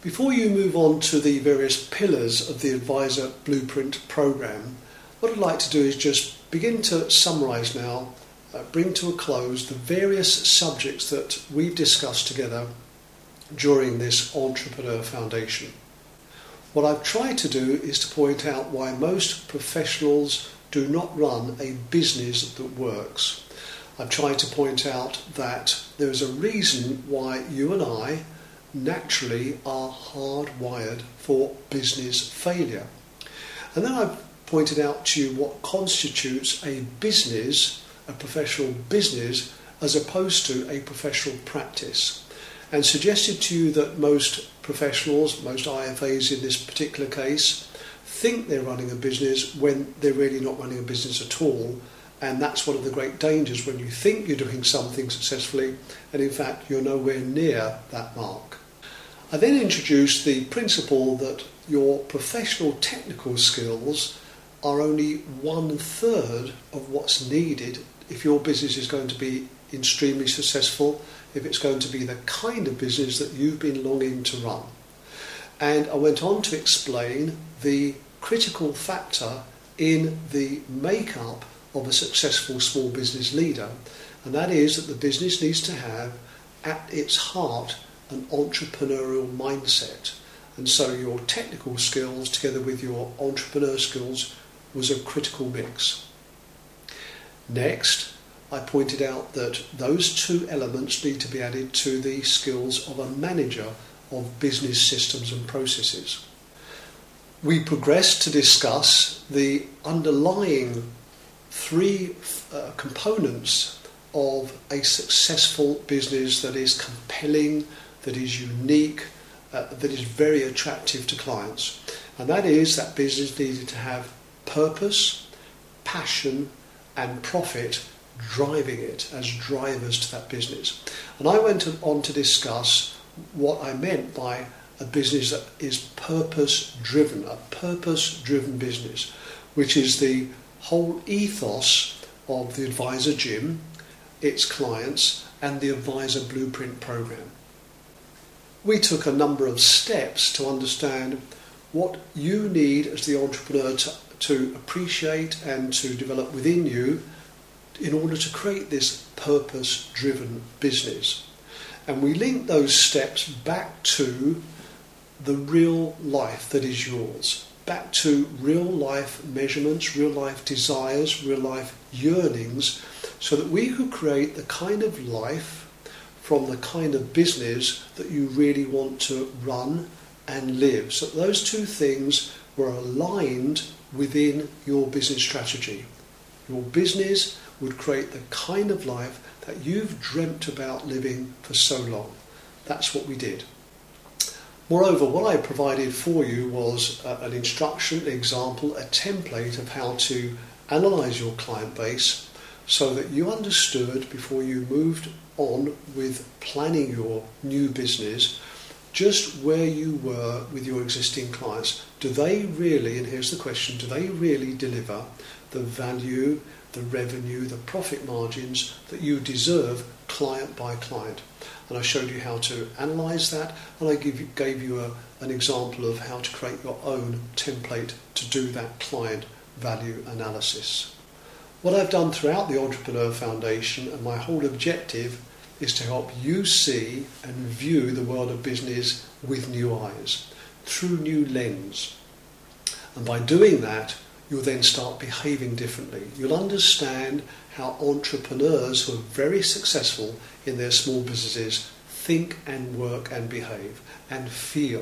Before you move on to the various pillars of the Advisor Blueprint program, what I'd like to do is just begin to summarise now, bring to a close the various subjects that we've discussed together during this Entrepreneur Foundation. What I've tried to do is to point out why most professionals do not run a business that works. I've tried to point out that there is a reason why you and I naturally are hardwired for business failure. And then I've pointed out to you what constitutes a business, a professional business, as opposed to a professional practice, and suggested to you that most professionals, most IFAs in this particular case, think they're running a business when they're really not running a business at all. And that's one of the great dangers when you think you're doing something successfully and in fact you're nowhere near that mark. I then introduced the principle that your professional technical skills are only 1/3 of what's needed if your business is going to be extremely successful, if it's going to be the kind of business that you've been longing to run. And I went on to explain the critical factor in the makeup of a successful small business leader, and that is that the business needs to have at its heart an entrepreneurial mindset. And so your technical skills together with your entrepreneur skills was a critical mix. Next, I pointed out that those two elements need to be added to the skills of a manager of business systems and processes. We progressed to discuss the underlying three components of a successful business that is compelling, that is unique, that is very attractive to clients. And that is that business needed to have purpose, passion and profit driving it as drivers to that business. And I went on to discuss what I meant by a business that is purpose-driven, a purpose-driven business, which is the whole ethos of the Advisor Gym, its clients, and the Advisor Blueprint program. We took a number of steps to understand what you need as the entrepreneur to appreciate and to develop within you in order to create this purpose-driven business. And we linked those steps back to the real life that is yours, back to real life measurements, real life desires, real life yearnings, so that we could create the kind of life from the kind of business that you really want to run and live. So those two things were aligned within your business strategy. Your business would create the kind of life that you've dreamt about living for so long. That's what we did. Moreover, what I provided for you was an instruction, an example, a template of how to analyse your client base so that you understood before you moved on with planning your new business just where you were with your existing clients. Do they really, and here's the question, do they really deliver the value, the revenue, the profit margins that you deserve client by client? And I showed you how to analyse that, and I gave you an example of how to create your own template to do that client value analysis. What I've done throughout the Entrepreneur Foundation, and my whole objective, is to help you see and view the world of business with new eyes, through new lens. And by doing that, you'll then start behaving differently. You'll understand how entrepreneurs who are very successful in their small businesses think and work and behave and feel.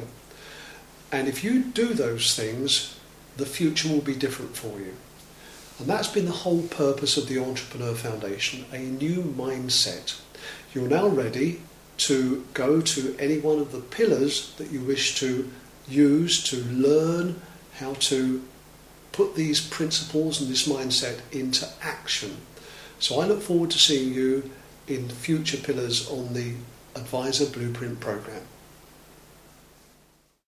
And if you do those things, the future will be different for you. And that's been the whole purpose of the Entrepreneur Foundation, a new mindset. You're now ready to go to any one of the pillars that you wish to use to learn how to put these principles and this mindset into action. So I look forward to seeing you in future pillars on the Advisor Blueprint program.